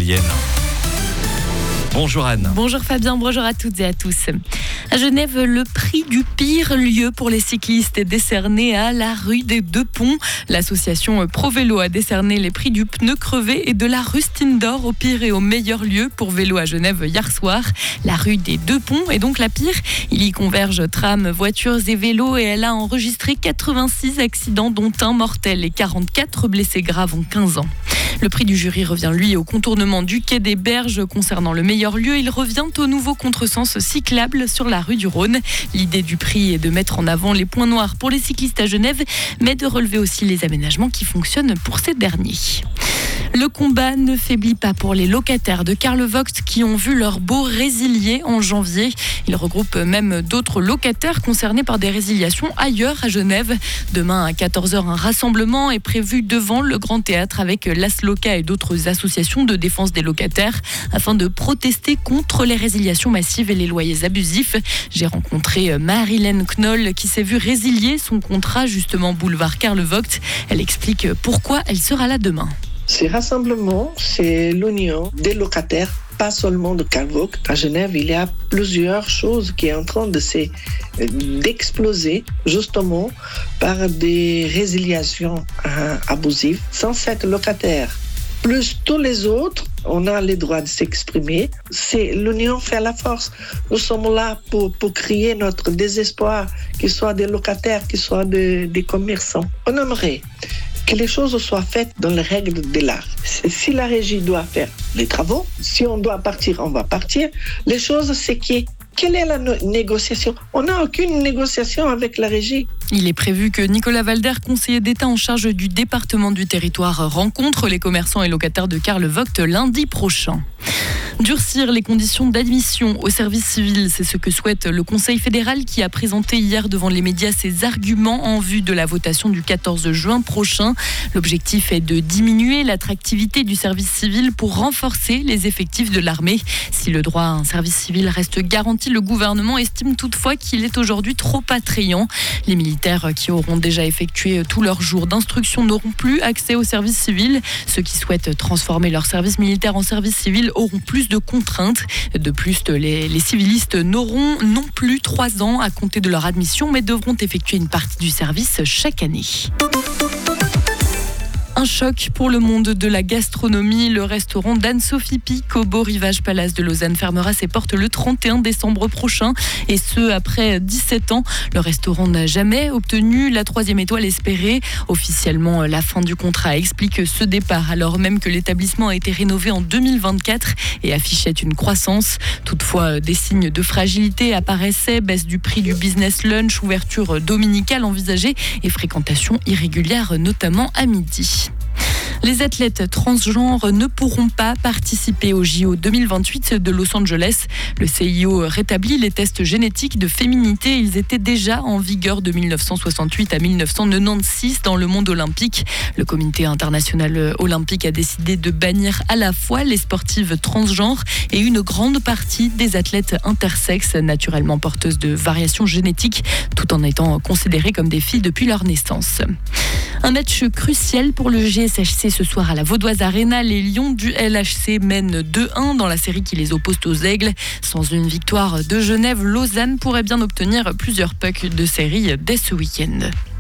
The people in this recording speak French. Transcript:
Mayenne. Bonjour Anne. Bonjour Fabien, bonjour à toutes et à tous. À Genève, le prix du pire lieu pour les cyclistes est décerné à la rue des Deux Ponts. L'association ProVélo a décerné les prix du pneu crevé et de la rustine d'or au pire et au meilleur lieu pour vélo à Genève hier soir. La rue des Deux Ponts est donc la pire. Il y converge trams, voitures et vélos et elle a enregistré 86 accidents dont un mortel et 44 blessés graves en 15 ans. Le prix du jury revient, lui, au contournement du quai des Berges. Concernant le meilleur lieu, il revient au nouveau contresens cyclable sur la rue du Rhône. L'idée du prix est de mettre en avant les points noirs pour les cyclistes à Genève, mais de relever aussi les aménagements qui fonctionnent pour ces derniers. Le combat ne faiblit pas pour les locataires de Karl Vogt qui ont vu leur baux résiliés en janvier. Il regroupe même d'autres locataires concernés par des résiliations ailleurs à Genève. Demain à 14h, un rassemblement est prévu devant le Grand Théâtre avec l'ASLOCA et d'autres associations de défense des locataires afin de protester contre les résiliations massives et les loyers abusifs. J'ai rencontré Marilène Knoll qui s'est vue résilier son contrat justement boulevard Karl Vogt. Elle explique pourquoi elle sera là demain. Ces rassemblements, c'est l'union des locataires, pas seulement de Karl Vogt. À Genève, il y a plusieurs choses qui sont en train d'exploser, justement, par des résiliations abusives. 107 locataires, plus tous les autres, on a le droit de s'exprimer. C'est l'union fait la force. Nous sommes là pour crier notre désespoir, qu'ils soient des locataires, qu'ils soient des commerçants. On aimerait que les choses soient faites dans les règles de l'art. Si la régie doit faire les travaux, si on doit partir, on va partir. Les choses, c'est quelle est la négociation ? On n'a aucune négociation avec la régie. Il est prévu que Nicolas Valder, conseiller d'État en charge du département du territoire, rencontre les commerçants et locataires de Karl Vogt lundi prochain. Durcir les conditions d'admission au service civil, c'est ce que souhaite le Conseil fédéral qui a présenté hier devant les médias ses arguments en vue de la votation du 14 juin prochain. L'objectif est de diminuer l'attractivité du service civil pour renforcer les effectifs de l'armée. Si le droit à un service civil reste garanti, le gouvernement estime toutefois qu'il est aujourd'hui trop attrayant. Les militaires qui auront déjà effectué tout leur jour d'instruction n'auront plus accès au service civil. Ceux qui souhaitent transformer leur service militaire en service civil auront plus de contraintes. De plus, les civilistes n'auront non plus 3 ans à compter de leur admission, mais devront effectuer une partie du service chaque année. Un choc pour le monde de la gastronomie. Le restaurant d'Anne-Sophie Pic au Beau Rivage Palace de Lausanne fermera ses portes le 31 décembre prochain. Et ce, après 17 ans. Le restaurant n'a jamais obtenu la 3e étoile espérée. Officiellement, la fin du contrat explique ce départ, alors même que l'établissement a été rénové en 2024 et affichait une croissance. Toutefois, des signes de fragilité apparaissaient. Baisse du prix du business lunch, ouverture dominicale envisagée et fréquentation irrégulière, notamment à midi. Les athlètes transgenres ne pourront pas participer au JO 2028 de Los Angeles. Le CIO rétablit les tests génétiques de féminité. Ils étaient déjà en vigueur de 1968 à 1996 dans le monde olympique. Le comité international olympique a décidé de bannir à la fois les sportives transgenres et une grande partie des athlètes intersexes, naturellement porteuses de variations génétiques, tout en étant considérées comme des filles depuis leur naissance. Un match crucial pour le GSHC ce soir à la Vaudoise Arena. Les Lions du LHC mènent 2-1 dans la série qui les oppose aux Aigles. Sans une victoire de Genève, Lausanne pourrait bien obtenir plusieurs pucks de série dès ce week-end.